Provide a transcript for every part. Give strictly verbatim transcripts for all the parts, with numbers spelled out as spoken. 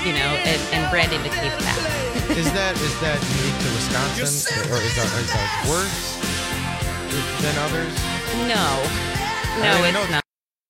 you know, and, and Brandon DeCave's back. Is that is that unique to Wisconsin, or is that, is that worse than others? No, no, I it's know- not.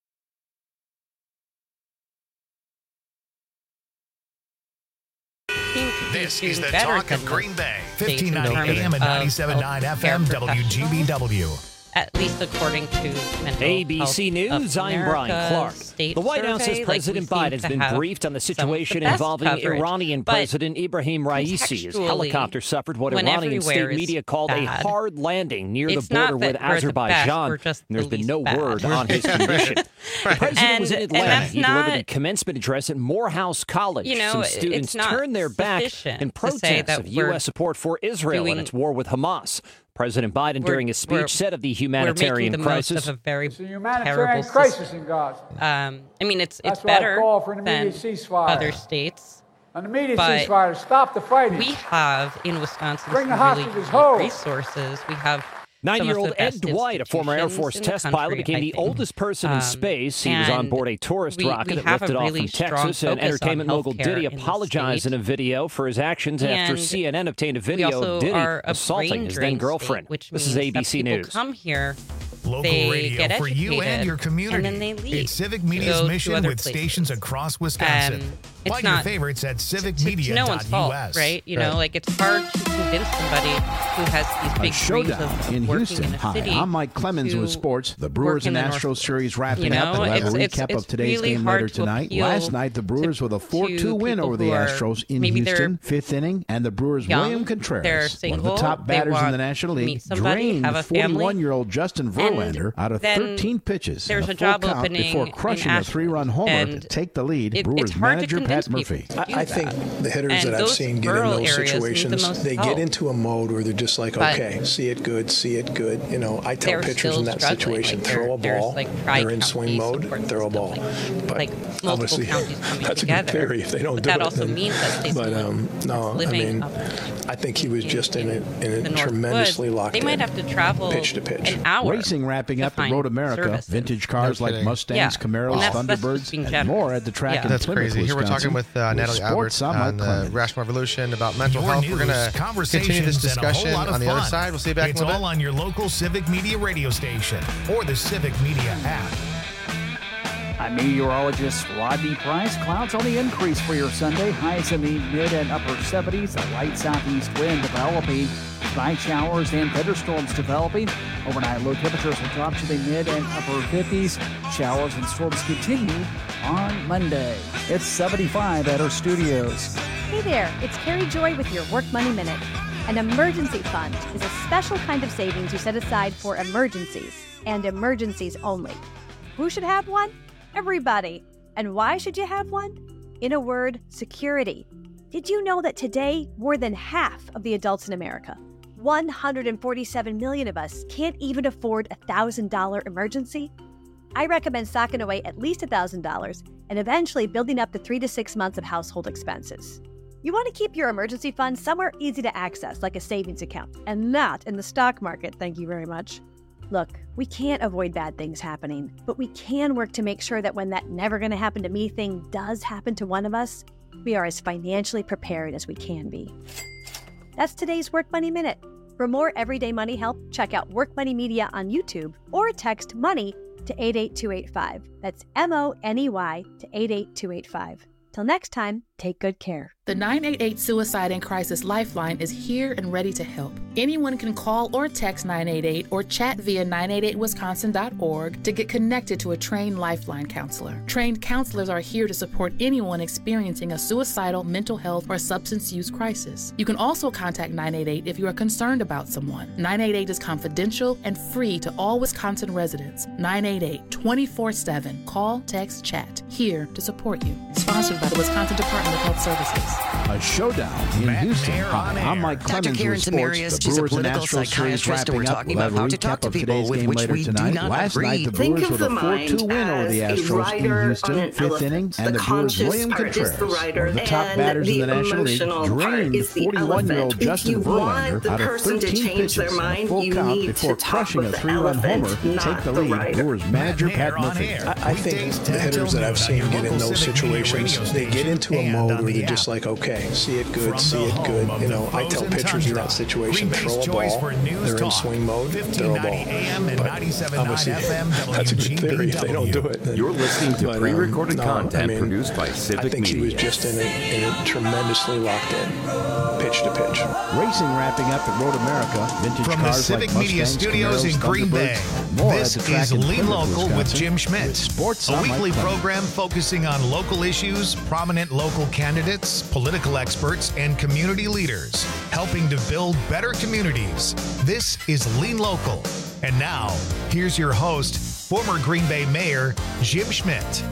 This is the Better talk of than Green Bay. states fifteen in ninety terms A M and of ninety-seven point nine F M healthcare W G B W. At least according to mental A B C Health News, of I'm Brian America's Clark. state The White House survey, says President like we Biden seem has to been have briefed on the some of situation the best involving coverage. Iranian But President Ibrahim Raisi. His contextually, helicopter suffered what when Iranian everywhere state is media called a bad, hard landing near it's the border not with that we're the best, Azerbaijan. we're just And there's the been least no bad. word on his condition. The president And- was in and Atlanta. that's He delivered a not- commencement address at Morehouse College. You know, Some it's students not turned their back sufficient in to say protest that of U we're S support for Israel doing- and its war with Hamas. President Biden, We're- during his we're- speech, said of the We're humanitarian making the crisis. most of a very It's a humanitarian terrible crisis system. in Gaza. Um, I mean, it's That's it's why I better call for an than immediate ceasefire. other states. An immediate But ceasefire to stop the fighting. We have in Wisconsin Bring the some really hostages unique home. resources. We have some of Ninety-year-old the Ed best Dwight, a former Air institutions Force in the test country, pilot, became I the think. oldest person in Um, space. He was on and board a tourist we- rocket we that have a lifted off really from strong Texas. And focus on entertainment mogul healthcare Diddy in the apologized in state. a video for his actions after And C N N obtained a We video also of Diddy are a assaulting brain his drain then girlfriend. state, which This means is A B C that people News. come here, Local they radio get for you and educated, your community. and then they leave. It's Civic to Media's go to mission other with places. stations across Wisconsin. Um, it's Find your not- favorites at civic It's media dot U S. no one's fault, right? You know, like it's hard to convince somebody who has these big A showdown dreams of in working Houston. in a Hi, city. I'm Mike Clemens to with sports. The work Brewers in and the Astros North series wrapping You know, up. We'll have it's- a it's- recap it's of today's really game hard later to tonight. appeal Last night, the Brewers to- with a four two win people over the who are- Astros in maybe Houston, they're fifth inning, and the Brewers' young, William they're Contreras, single, one of the top they batters in want the National to League, meet somebody, drained have a family, forty-one-year-old Justin Verlander out of then thirteen pitches. there's in a full job count opening before in crushing a Ashland, three-run homer to and take the lead. it- Brewers it's hard to manager convince Pat Murphy. people to do I that. think the hitters And that I've those seen get in rural those areas need the situations, most they help. get into a mode where they're just like, But okay, see it good, see it good. You know, I tell they're pitchers still in that struggling. situation, Like, throw a there- ball. there's, like, They're in tri-county swing mode, support throw a system, ball. like- But like multiple obviously, counties coming that's together. a good theory if they don't But do that it. also then- means that they But someone um, no, I living mean, up I think he was in- just in, in a, in the a North tremendously Woods. locked They might in, have to travel pitch to pitch. an hour. Racing wrapping to up at find Road America. services. Vintage cars No like kidding. Mustangs, Yeah. Camaros, And that's- that's Thunderbirds, just being and generous. more at the track Yeah. in That's Plymouth, crazy. Here we're talking Wisconsin. with uh, Natalie Sports, Albert I'm on Mike the Clemens. Rational Revolution about mental Your health. We're news, going to conversations, continue this and a whole discussion lot of on the fun. other side. We'll see you back it's in a all bit. on your local Civic Media radio station or the Civic Media app. I'm meteorologist Rodney Price. Clouds on the increase for your Sunday. Highs in the mid and upper seventies. A light southeast wind developing. Night showers and thunderstorms developing. Overnight low temperatures will drop to the mid and upper fifties. Showers and storms continue on Monday. It's seventy-five at our studios. Hey there, it's Carrie Joy with your Work Money Minute. An emergency fund is a special kind of savings you set aside for emergencies, and emergencies only. Who should have one? Everybody. And why should you have one? In a word, security. Did you know that today, more than half of the adults in America, one hundred forty-seven million of us, can't even afford a one thousand dollars emergency? I recommend stocking away at least one thousand dollars and eventually building up to three to six months of household expenses. You want to keep your emergency fund somewhere easy to access, like a savings account, and not in the stock market, thank you very much. Look, we can't avoid bad things happening, but we can work to make sure that when that never going to happen to me thing does happen to one of us, we are as financially prepared as we can be. That's today's Work Money Minute. For more everyday money help, check out Work Money Media on YouTube or text MONEY to eight eight two eight five. That's M O N E Y to eight eight two eight five. Till next time, take good care. The nine eight eight Suicide and Crisis Lifeline is here and ready to help. Anyone can call or text nine eight eight or chat via nine eight eight wisconsin dot org to get connected to a trained Lifeline counselor. Trained counselors are here to support anyone experiencing a suicidal, mental health, or substance use crisis. You can also contact nine eight eight if you are concerned about someone. nine eight eight is confidential and free to all Wisconsin residents. nine eight eight, twenty-four seven. Call, text, chat. Here to support you. Sponsored by the Wisconsin Department of Health Services. A showdown in Matt Houston. Mayer on Hi, I'm air. Mike Doctor Clemens Karen with sports. Tamarius, The she's a Brewers and political Astros series psychiatrist, and we're wrapping up. talking We'll about have a how to talk recap to of people today's with game which later we do tonight. not Last agree. night, the Think Brewers of with the a four two mind win over the as a Astros in rider Houston, on an fifth elephant. inning, The and the Brewers' conscious William part is Contreras, the one rider, of the top and batters in the the National League, emotional part drained is the forty-one-year-old elephant. Justin If you want Verlander the out of person to thirteen change pitches their in a mind, full you count need before to talk crushing a with the three-run elephant, homer to not take the the lead. rider. Brewers manager Matt Pat Mayer on Murphy. air. I, I think Weekdays the ten hitters till that I've noon on seen your get in local those Civic Media situations, radio they get station into a and mode on where the they're just app. like, okay, see it good, From see the it home good. of You the know, I tell frozen pitchers in tundra, that situation, Green throw Bay's a choice ball. for news They're in talk. swing mode, throw a fifteen ninety ball. A M and But ninety-seven point nine obviously, F M that's a good W G B theory if they don't do W. it. then- You're listening to but, um, pre-recorded no, content I mean, produced by Civic I think Media. he was just in it, in it tremendously locked in, pitch to pitch. Racing wrapping up at Road America. Vintage From the cars Civic like Media Mustangs, Studios Camaros, in Green Bay, Thunderbirds, and more this at the track is in Lean Plymouth, Local with Wisconsin. Jim Schmidt, With sports a on weekly like Plymouth. program focusing on local issues, prominent local candidates, political experts, and community leaders, helping to build better communities. This is Lean Local. And now, here's your host, former Green Bay Mayor, Jim Schmidt.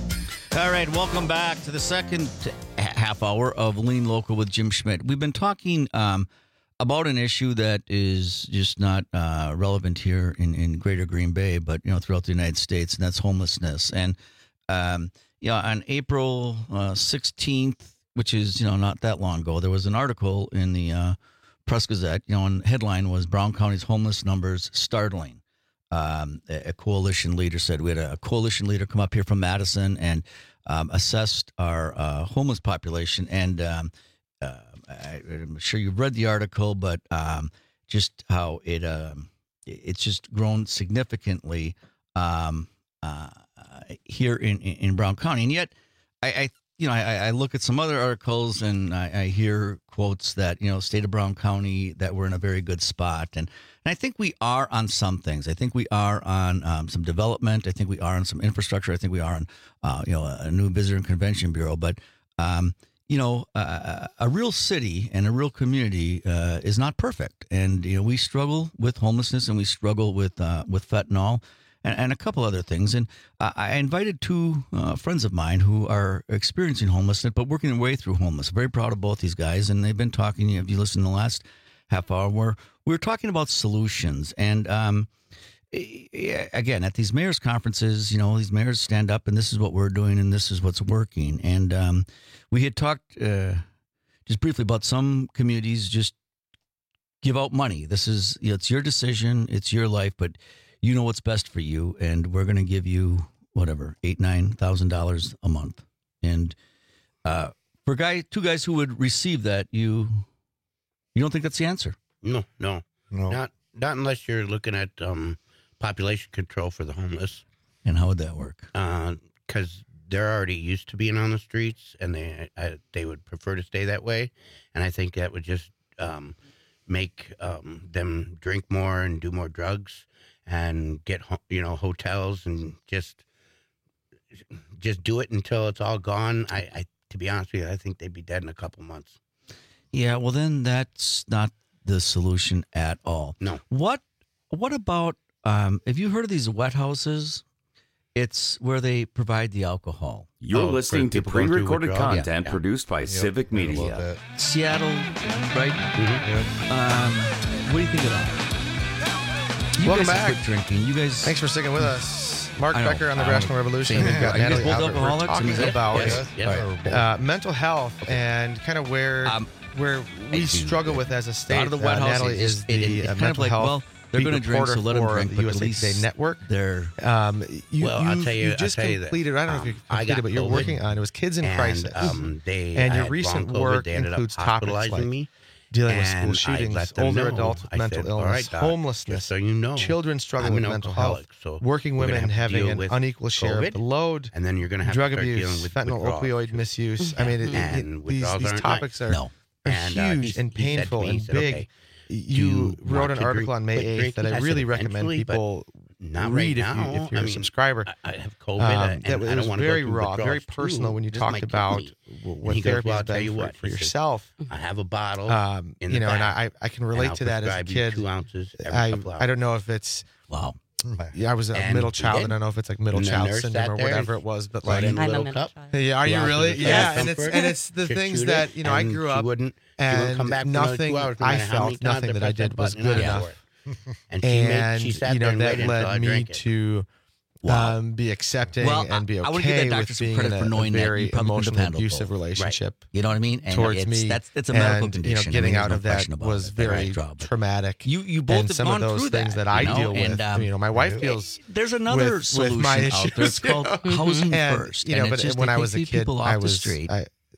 All right, welcome back to the second half hour of Lean Local with Jim Schmidt. We've been talking um, about an issue that is just not uh, relevant here in, in Greater Green Bay, but you know throughout the United States, and that's homelessness. And um, you know, on April uh, sixteenth, which is you know not that long ago, there was an article in the uh, Press Gazette. You know, and the headline was Brown County's homeless numbers startling. Um, a, a coalition leader said we had a, a coalition leader come up here from Madison and um, assessed our uh, homeless population. And um, uh, I, I'm sure you've read the article, but um, just how it um, it's just grown significantly um, uh, here in, in Brown County. And yet, I, I you know I, I look at some other articles and I, I hear quotes that you know state of Brown County that we're in a very good spot and. And I think we are on some things. I think we are on um, some development. I think we are on some infrastructure. I think we are on, uh, you know, a new visitor and convention bureau. But, um, you know, uh, a real city and a real community uh, is not perfect. And, you know, we struggle with homelessness and we struggle with uh, with fentanyl and, and a couple other things. And uh, I invited two uh, friends of mine who are experiencing homelessness but working their way through homelessness. Very proud of both these guys. And they've been talking, if you listen to the last half hour, where we were talking about solutions. And um, again, at these mayors' conferences, you know, these mayors stand up and this is what we're doing and this is what's working. And um, we had talked uh, just briefly about some communities just give out money. This is, you know, it's your decision, it's your life, but you know what's best for you. And we're going to give you whatever, eight, nine thousand dollars a month. And uh, for guy, two guys who would receive that, you you don't think that's the answer? No, no, No. not not unless you're looking at um, population control for the homeless. And how would that work? Because uh, they're already used to being on the streets, and they I, they would prefer to stay that way. And I think that would just um, make um, them drink more and do more drugs and get ho- you know hotels and just just do it until it's all gone. I, I to be honest with you, I think they'd be dead in a couple months. Yeah, well, then that's not the solution at all. No. What What about, um, have you heard of these wet houses? It's where they provide the alcohol. You're Oh, listening for to people going through pre-recorded withdrawal? content Yeah. produced by Civic a little Media. bit. Seattle, right? Mm-hmm. Um, what do you think of that? You Welcome guys have back. quit drinking. You guys. Thanks for sticking with us. Mark I know. Becker on the Um, Rational Revolution. same We've here. got Are you guys Natalie both Albert. We're alcoholics? talking Yes. about Yes. Yes. uh, mental health and kind of where Um, where we I do. struggle with as a A state. lot of the wet uh, houses, Natalie is it- it- the it's uh, kind of mental like, health well, they're beat going to drink, so reporter let them for drink. the But U at S A least Today Network. they're Um, you, Well, I'll you've- tell you- you I'll just tell you that, completed. I don't know if you um, I completed, got but you're COVID, working on it was Kids in and, Crisis. Um, they and I your had recent long COVID. work They ended up includes topics hospitalizing like me. dealing with school And I shootings, let them older know. adults with I mental said, "All illness, right, doc, homelessness, just so you know, children struggling I'm with an mental alcoholic, health, so working we're gonna women have to having deal an with unequal share of COVID, the load, and then you're going to have drug to start abuse, dealing with fentanyl, withdrawals. opioid misuse. I mean, it, it, And it, these, withdrawals these aren't topics nice. are, No. are And, uh, huge he- and he said to painful me, he and said, big. okay, You you wrote want an to article drink- on May quit eighth that drinking? I I said, really recommend eventually, but people not read right if, you, now. if you're I a mean, subscriber. I, I have COVID, Um, and that I was don't want to very go through raw, very withdrawals, personal too. when you This talked might kill about me. w- And what he goes, therapy well, has I'll tell been you for, what, for he said, yourself. I have a bottle Um, in you the know, and back, I, I can and relate I'll to that as a prescribe you kid. two ounces every I, couple I don't know if it's Wow. Yeah, I was a And middle we child. did. I don't know if it's like middle And the child nurse syndrome sat or there whatever and it was, but brought like, in a I'm a little middle cup. child. yeah, are two you ounces really? of Yeah, Dr. and it's Comfort, and it's the shoot- things shoot that it, you know. I and grew she up, wouldn't, she wouldn't come and back for another nothing. two hours, no I matter how many felt times nothing I that I pressed that did was button, good I enough. for it. And she, made, And she sat you know there and that waited until I led me drank it. to Wow. um, be accepting Well, and be I- I wanna give that okay doctor with some being credit in for a, knowing a that very you probably couldn't have emotionally handled abusive both. relationship. You know what I mean? And towards it's, me. That's, it's a medical and, condition. You know, I mean, getting there's out no of that question about was it. They very did a great job, but traumatic. You, you both and have some gone of those through things that, that I you know? deal with. And, um, you know, my wife deals. There's another with, solution with my out issues. there. It's called housing and, first. You know, and but it's just when they I take was a these kid, people off I the was street. I,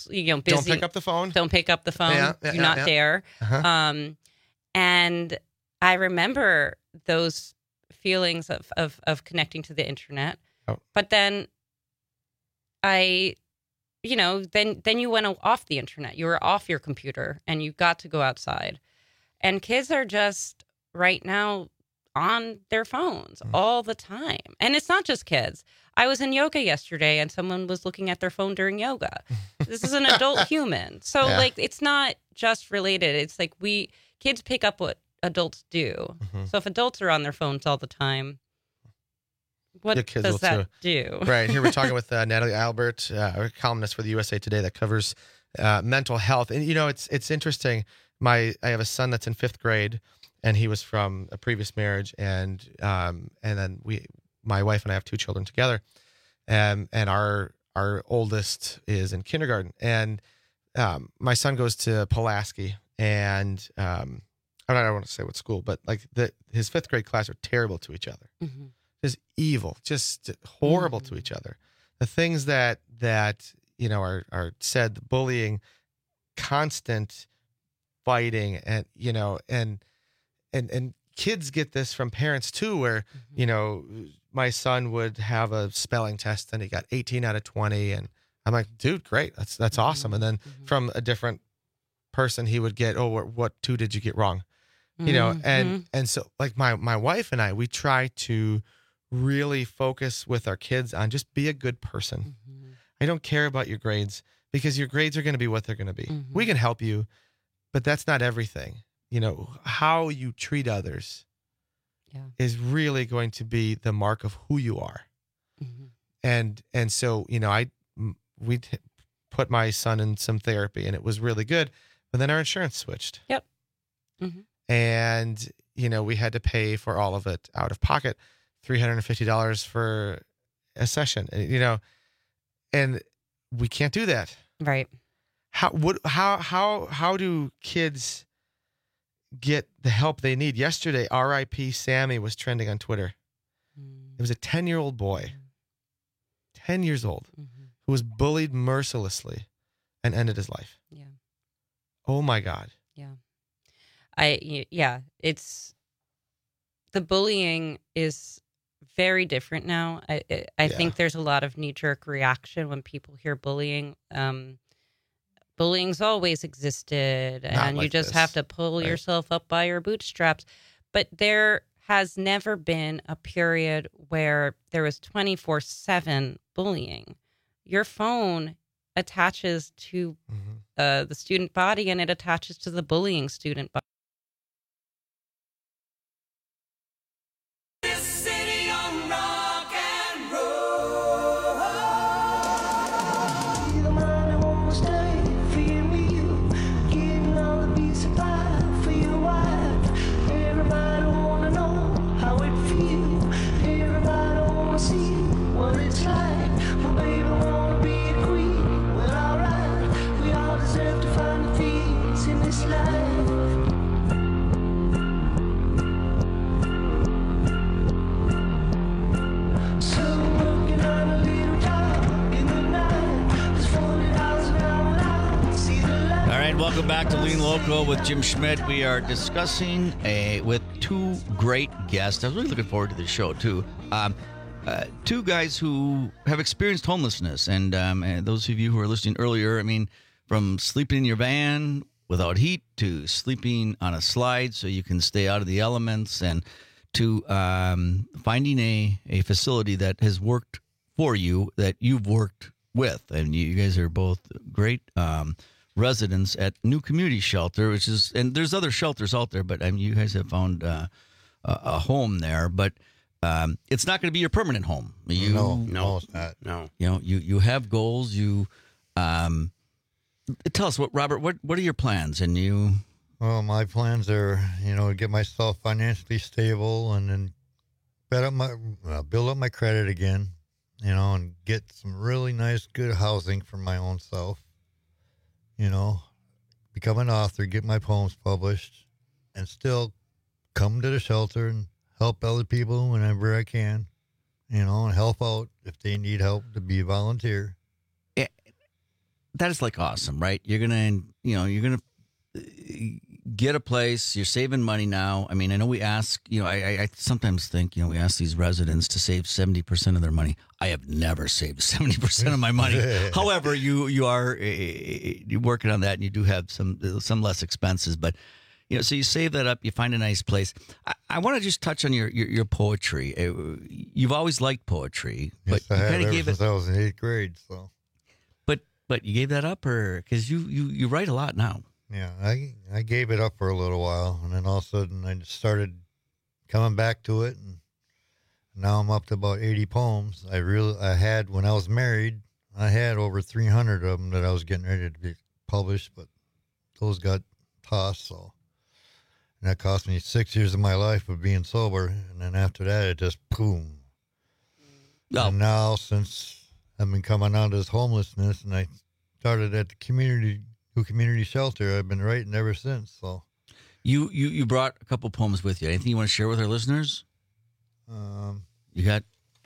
you know, busy. Don't pick up the phone. Don't pick up the phone. Yeah, yeah, Do yeah, not yeah. dare. Uh-huh. Um, and I remember those feelings of, of, of connecting to the internet. Oh. But then I, you know, then, then you went off the internet. You were off your computer and you got to go outside. And kids are just right now on their phones mm. all the time. And it's not just kids. I was in yoga yesterday and someone was looking at their phone during yoga. This is an adult human. So yeah. like, it's not just related. It's like we kids pick up what adults do. Mm-hmm. So if adults are on their phones all the time, what the kids does will that too. do? Right. Here we're talking with uh, Natalie Albert, uh, a columnist for the U S A Today that covers uh, mental health. And, you know, it's it's interesting. My I have a son that's in fifth grade, and he was from a previous marriage. And um, and then we, my wife and I have two children together. And, and our our oldest is in kindergarten. And um, my son goes to Pulaski. And um, I don't, I don't want to say what school, but like the, his fifth grade class are terrible to each other. Mm-hmm. Just evil, just horrible mm-hmm. to each other. The things that that you know are are said, the bullying, constant fighting, and you know, and and and kids get this from parents too, where mm-hmm. you know, my son would have a spelling test and he got eighteen out of twenty, and I'm like, dude, great, that's that's mm-hmm. awesome. And then mm-hmm. from a different person, he would get, oh, what, what two did you get wrong? Mm-hmm. You know, and and so like my my wife and I, we try to really focus with our kids on just be a good person. Mm-hmm. I don't care about your grades because your grades are going to be what they're going to be. Mm-hmm. We can help you, but that's not everything. You know, how you treat others yeah. is really going to be the mark of who you are. Mm-hmm. And, and so, you know, I, we t- put my son in some therapy and it was really good, but then our insurance switched. Yep. Mm-hmm. And, you know, we had to pay for all of it out of pocket. three hundred fifty dollars for a session, you know, and we can't do that. Right. How, what, how, how, how do kids get the help they need? Yesterday, R I P Sammy was trending on Twitter. Mm. It was a ten year old boy, ten years old, mm-hmm. who was bullied mercilessly and ended his life. Yeah. Oh my God. Yeah. I, yeah, it's, the bullying is very different now. I I yeah. think there's a lot of knee-jerk reaction when people hear bullying. Um, bullying's always existed, Not and like you just this. have to pull right. yourself up by your bootstraps. But there has never been a period where there was twenty-four seven bullying. Your phone attaches to mm-hmm. uh, the student body, and it attaches to the bullying student body. Welcome back to Lean Local with Jim Schmidt. We are discussing a, with two great guests. I was really looking forward to this show, too. Um, uh, two guys who have experienced homelessness. And, um, and those of you who are listening earlier, I mean, from sleeping in your van without heat to sleeping on a slide so you can stay out of the elements, and to um, finding a, a facility that has worked for you, that you've worked with. And you guys are both great um residents at New Community Shelter, which is, and there's other shelters out there, but I mean, you guys have found uh, a, a home there, but um, it's not going to be your permanent home. You, no, no, it's not. No, you know, you you have goals. You um, tell us what, Robert. What what are your plans? And you, well, my plans are, you know, to get myself financially stable and then bet up my, uh, build up my credit again, you know, and get some really nice, good housing for my own self. You know, become an author, get my poems published, and still come to the shelter and help other people whenever I can, you know, and help out if they need help, to be a volunteer. Yeah, that is like awesome, right? You're going to, you know, you're going to get a place. You're saving money now. I mean, I know we ask, you know, I, I sometimes think, you know, we ask these residents to save seventy percent of their money. I have never saved seventy percent of my money. However, you you are uh, you're working on that, and you do have some some less expenses. But, You know, so you save that up, you find a nice place. I, I want to just touch on your your, your poetry. Uh, You've always liked poetry, but Yes, I you have kind of ever gave since it. I was in eighth grade. So But but you gave that up, or because you, you you write a lot now. yeah, I I gave it up for a little while, and then all of a sudden I just started coming back to it, and now I'm up to about eighty poems. I really I had when I was married, I had over three hundred of them that I was getting ready to be published, but those got tossed. So. And that cost me six years of my life of being sober. And then after that, it just boom. Oh. And now, since I've been coming out of this homelessness and I started at the community, new community shelter, I've been writing ever since. So You you you brought a couple poems with you. Anything you want to share with our listeners? um, You got.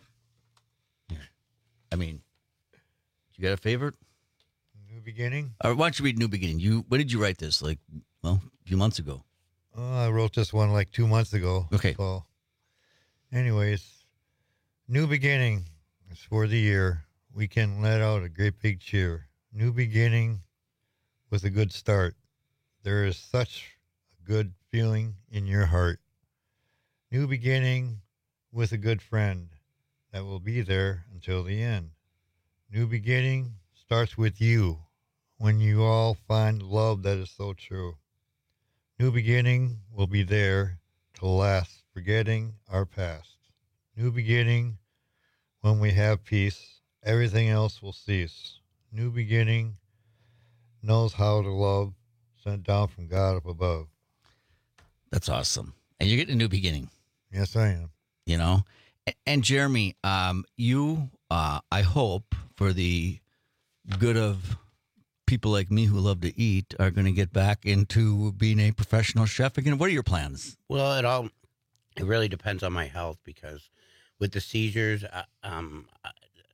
I mean, you got a favorite? New Beginning. Or why don't you read New Beginning? You when did you write this? Like, well, a few months ago. Oh, I wrote this one like two months ago. Okay. So, anyways, New Beginning is for the year. We can let out a great big cheer. New beginning with a good start. There is such a good feeling in your heart. New beginning with a good friend that will be there until the end. New beginning starts with you when you all find love that is so true. New beginning will be there to last, forgetting our past. New beginning when we have peace, everything else will cease. New beginning knows how to love, sent down from God up above. That's awesome. And you're getting a new beginning. Yes, I am. You know? A- And Jeremy, um, you, uh, I hope, for the good of people like me who love to eat, are going to get back into being a professional chef again. What are your plans? Well, it all it really depends on my health, because with the seizures, uh, um, I,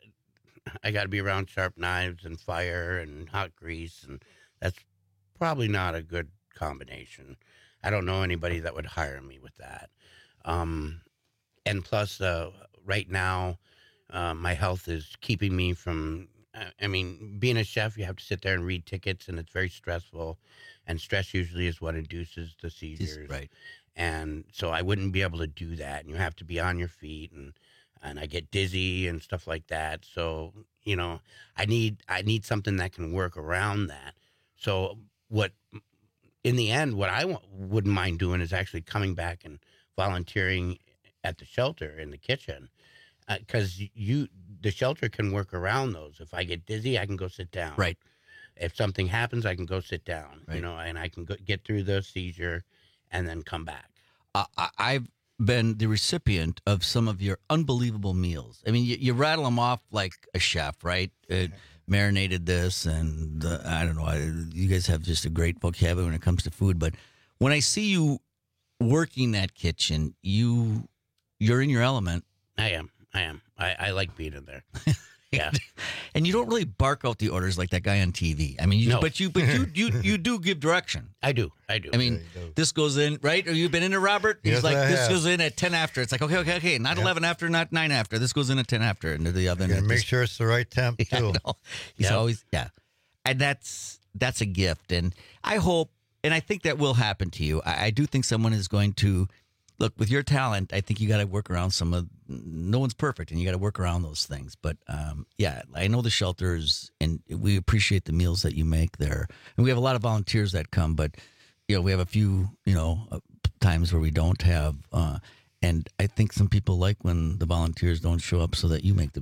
I got to be around sharp knives and fire and hot grease, and that's probably not a good combination. I don't know anybody that would hire me with that. Um, and plus, uh, right now, uh, my health is keeping me from. I mean, being a chef, you have to sit there and read tickets, and it's very stressful. And stress usually is what induces the seizures. Right. And so I wouldn't be able to do that. And you have to be on your feet, and and I get dizzy and stuff like that. So, you know, I need I need something that can work around that. So what, in the end, what I w- wouldn't mind doing is actually coming back and volunteering at the shelter in the kitchen. Because uh, you, the shelter can work around those. If I get dizzy, I can go sit down. Right. If something happens, I can go sit down. Right. You know, and I can go, get through the seizure, and then come back. Uh, I, I've been the recipient of some of your unbelievable meals. I mean, you, you rattle them off like a chef, right? It marinated this, and uh, I don't know. I, you guys have just a great vocabulary when it comes to food. But when I see you working that kitchen, you you're in your element. I am. I am. I, I like being in there. Yeah. And you don't really bark out the orders like that guy on T V. I mean, you, No. but you but you, you you do give direction. I do. I do. I mean, this goes in, right? Or you've been in it, Robert? He's Yes, like, I this have. goes in at ten after. It's like, okay, okay, okay. Not Yep. eleven after, not nine after. This goes in at ten after into the oven. And at make this- sure it's the right temp, Yeah, I too. know. He's Yep. always, yeah. And that's that's a gift. And I hope, and I think that will happen to you. I, I do think someone is going to, look, with your talent, I think you got to work around some of, no one's perfect, and you got to work around those things. But um, yeah, I know the shelters, and we appreciate the meals that you make there. And we have a lot of volunteers that come, but, you know, we have a few, you know, uh, times where we don't have, uh, and I think some people like when the volunteers don't show up so that you make the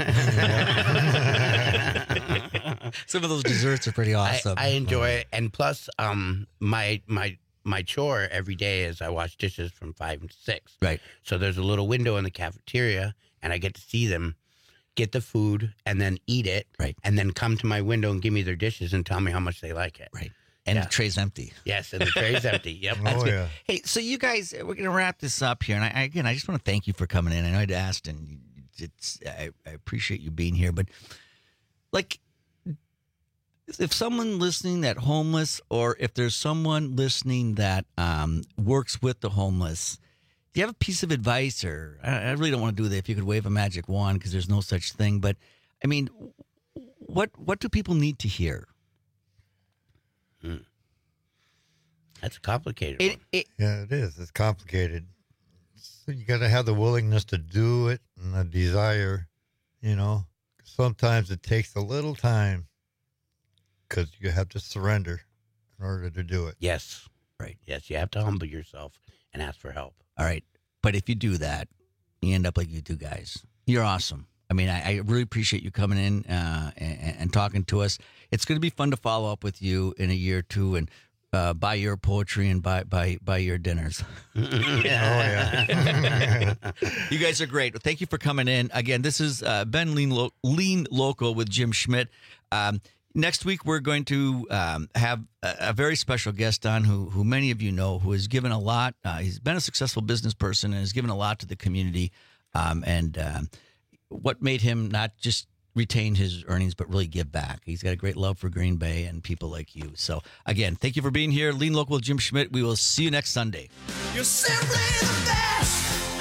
meal. Some of those desserts are pretty awesome. I, I enjoy it, and plus, um, my my my chore every day is I wash dishes from five to six. Right. So there's a little window in the cafeteria, and I get to see them get the food and then eat it. Right. And then come to my window and give me their dishes and tell me how much they like it. Right. And Yeah. the tray's empty. Yes, and the tray's empty. Yep. Oh, yeah. Hey, so you guys, we're going to wrap this up here. And I, I, again, I just want to thank you for coming in. I know I'd asked, and it's I, I appreciate you being here. But, like, if someone listening that homeless, or if there's someone listening that um, works with the homeless, do you have a piece of advice? Or I, I really don't want to do that if you could wave a magic wand, because there's no such thing. But, I mean, what what do people need to hear? Hmm. That's complicated. It, it, Yeah, it is. It's complicated. So you got to have the willingness to do it and the desire, you know. Sometimes it takes a little time because you have to surrender in order to do it. Yes. Right. Yes, you have to humble yourself and ask for help. All right. But if you do that, you end up like you two guys. You're awesome. I mean, I, I really appreciate you coming in uh, and, and talking to us. It's going to be fun to follow up with you in a year or two and uh, buy your poetry and buy buy buy your dinners. Oh, yeah. You guys are great. Thank you for coming in. Again, this is uh, Ben Lean, Lo- Lean Local with Jim Schmidt. Um, next week, we're going to um, have a, a very special guest on who, who many of you know, who has given a lot. Uh, he's been a successful business person and has given a lot to the community. Um, and um, what made him not just retain his earnings, but really give back. He's got a great love for Green Bay and people like you. So, again, thank you for being here. Lean Local with Jim Schmidt. We will see you next Sunday. You're simply the best.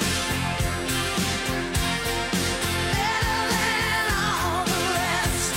Better than all the rest.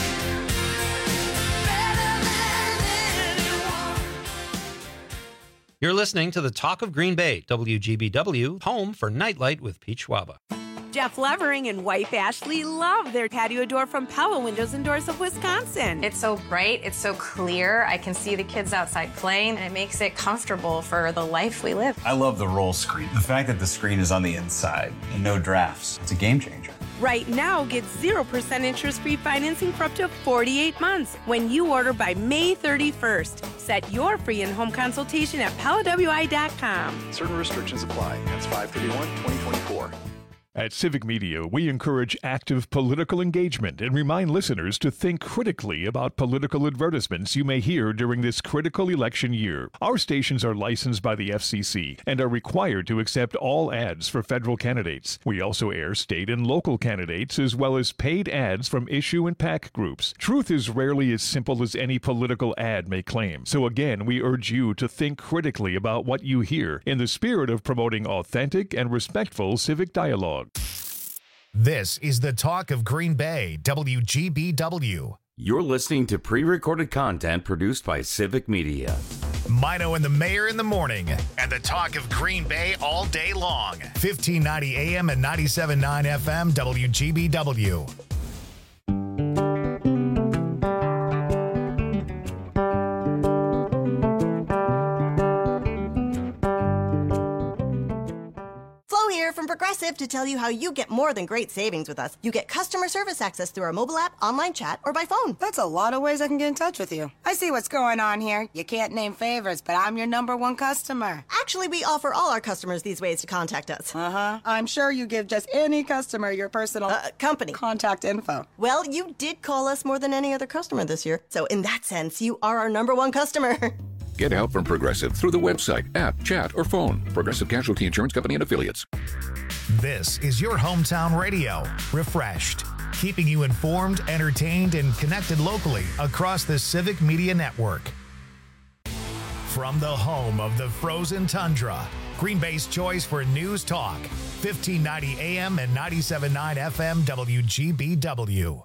Better than anyone. You're listening to the Talk of Green Bay, W G B W, home for Nightlight with Pete Schwaba. Jeff Levering and wife Ashley love their patio door from Pella Windows and Doors of Wisconsin. It's so bright, it's so clear. I can see the kids outside playing, and it makes it comfortable for the life we live. I love the roll screen. The fact that the screen is on the inside and no drafts, it's a game changer. Right now, get zero percent interest-free financing for up to forty-eight months when you order by May thirty-first. Set your free in-home consultation at Pella W I dot com. Certain restrictions apply. That's five thirty-one twenty twenty-four. At Civic Media, we encourage active political engagement and remind listeners to think critically about political advertisements you may hear during this critical election year. Our stations are licensed by the F C C and are required to accept all ads for federal candidates. We also air state and local candidates as well as paid ads from issue and PAC groups. Truth is rarely as simple as any political ad may claim. So again, we urge you to think critically about what you hear in the spirit of promoting authentic and respectful civic dialogue. This is the Talk of Green Bay, W G B W. You're listening to pre-recorded content produced by Civic Media. Mino and the Mayor in the morning, and the Talk of Green Bay all day long. fifteen ninety A M and ninety-seven point nine F M, W G B W. From Progressive to tell you how you get more than great savings with us. You get customer service access through our mobile app, online chat, or by phone. That's a lot of ways I can get in touch with you. I see what's going on here. You can't name favorites, but I'm your number one customer. Actually, we offer all our customers these ways to contact us. Uh-huh. I'm sure you give just any customer your personal uh, company contact info. Well, you did call us more than any other customer this year. So in that sense, you are our number one customer. Get help from Progressive through the website, app, chat, or phone. Progressive Casualty Insurance Company and Affiliates. This is your hometown radio, refreshed, keeping you informed, entertained, and connected locally across the Civic Media Network. From the home of the frozen tundra, Green Bay's choice for news talk, fifteen ninety A M and ninety-seven point nine F M, W G B W.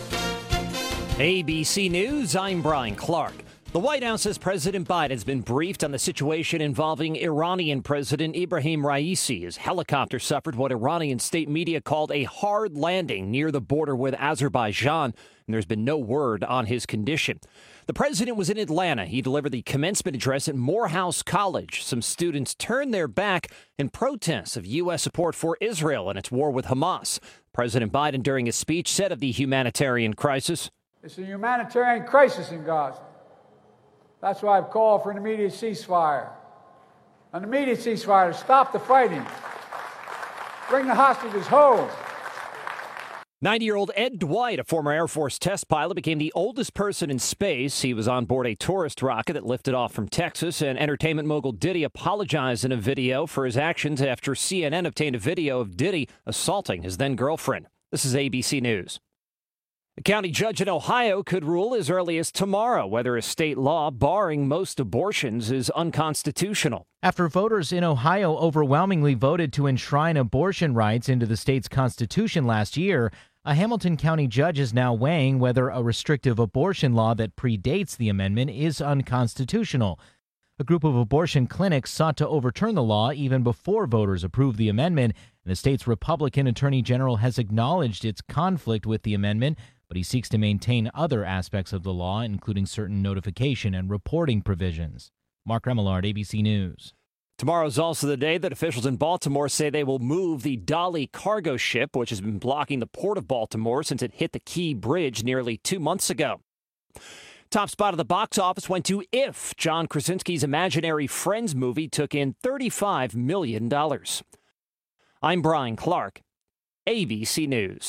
A B C News, I'm Brian Clark. The White House says President Biden has been briefed on the situation involving Iranian President Ibrahim Raisi. His helicopter suffered what Iranian state media called a hard landing near the border with Azerbaijan, and there's been no word on his condition. The president was in Atlanta. He delivered the commencement address at Morehouse College. Some students turned their back in protest of U S support for Israel and its war with Hamas. President Biden, during his speech, said of the humanitarian crisis, "It's a humanitarian crisis in Gaza. That's why I've called for an immediate ceasefire. An immediate ceasefire to stop the fighting. Bring the hostages home." ninety-year-old Ed Dwight, a former Air Force test pilot, became the oldest person in space. He was on board a tourist rocket that lifted off from Texas, and entertainment mogul Diddy apologized in a video for his actions after C N N obtained a video of Diddy assaulting his then-girlfriend. This is A B C News. A county judge in Ohio could rule as early as tomorrow whether a state law barring most abortions is unconstitutional. After voters in Ohio overwhelmingly voted to enshrine abortion rights into the state's constitution last year, a Hamilton County judge is now weighing whether a restrictive abortion law that predates the amendment is unconstitutional. A group of abortion clinics sought to overturn the law even before voters approved the amendment, and the state's Republican Attorney General has acknowledged its conflict with the amendment, but he seeks to maintain other aspects of the law, including certain notification and reporting provisions. Mark Remillard, A B C News. Tomorrow is also the day that officials in Baltimore say they will move the Dolly cargo ship, which has been blocking the port of Baltimore since it hit the Key Bridge nearly two months ago. Top spot of the box office went to If. John Krasinski's Imaginary Friends movie took in thirty-five million dollars. I'm Brian Clark, A B C News.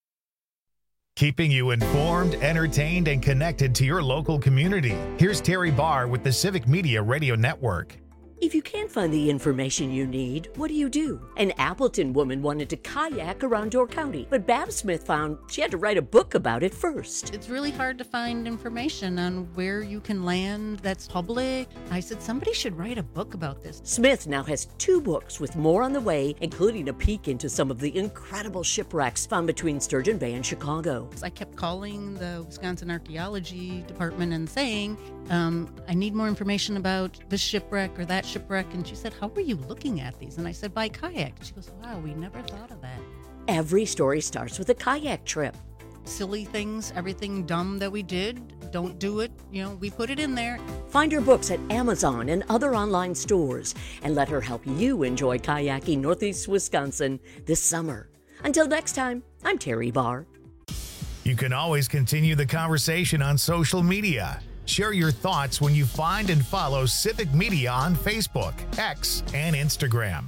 Keeping you informed, entertained, and connected to your local community. Here's Terry Barr with the Civic Media Radio Network. If you can't find the information you need, what do you do? An Appleton woman wanted to kayak around Door County, but Babs Smith found she had to write a book about it first. It's really hard to find information on where you can land that's public. I said, somebody should write a book about this. Smith now has two books with more on the way, including a peek into some of the incredible shipwrecks found between Sturgeon Bay and Chicago. I kept calling the Wisconsin Archaeology Department and saying, um, I need more information about this shipwreck or that shipwreck. And she said, how are you looking at these? And I said, by kayak. She goes, wow, we never thought of that. Every story starts with a kayak trip. Silly things, everything dumb that we did, don't do it. You know, we put it in there. Find her books at Amazon and other online stores and let her help you enjoy kayaking Northeast Wisconsin this summer. Until next time, I'm Terry Barr. You can always continue the conversation on social media. Share your thoughts when you find and follow Civic Media on Facebook, X, and Instagram.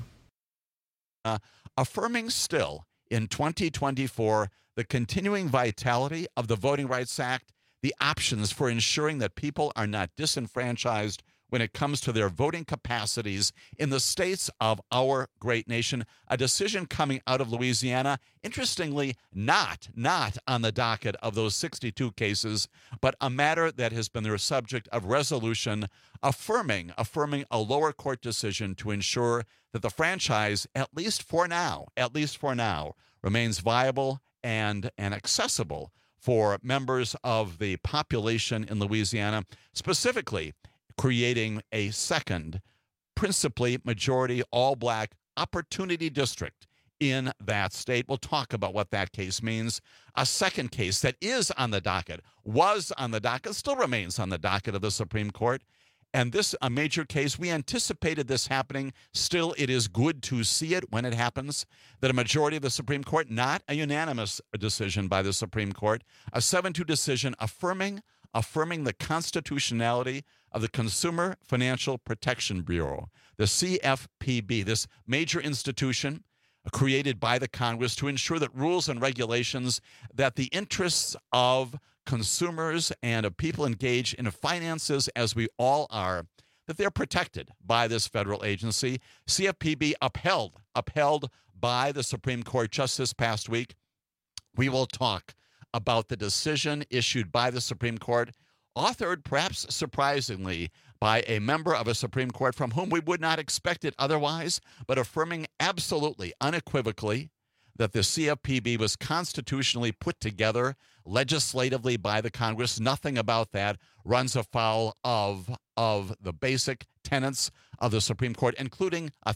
Uh, affirming still in twenty twenty-four the continuing vitality of the Voting Rights Act, the options for ensuring that people are not disenfranchised when it comes to their voting capacities in the states of our great nation. A decision coming out of Louisiana, interestingly, not, not on the docket of those sixty-two cases, but a matter that has been the subject of resolution, affirming, affirming a lower court decision to ensure that the franchise, at least for now, at least for now, remains viable and, and accessible for members of the population in Louisiana, specifically creating a second, principally majority all-black opportunity district in that state. We'll talk about what that case means. A second case that is on the docket, was on the docket, still remains on the docket of the Supreme Court. And this, a major case, we anticipated this happening. Still, it is good to see it when it happens, that a majority of the Supreme Court, not a unanimous decision by the Supreme Court, a seven two decision affirming, affirming the constitutionality of the Consumer Financial Protection Bureau, the C F P B, this major institution created by the Congress to ensure that rules and regulations, that the interests of consumers and of people engaged in finances, as we all are, that they're protected by this federal agency. C F P B upheld, upheld by the Supreme Court just this past week. We will talk about the decision issued by the Supreme Court, authored, perhaps surprisingly, by a member of a Supreme Court from whom we would not expect it otherwise, but affirming absolutely, unequivocally, that the C F P B was constitutionally put together legislatively by the Congress. Nothing about that runs afoul of, of the basic tenets of the Supreme Court, including a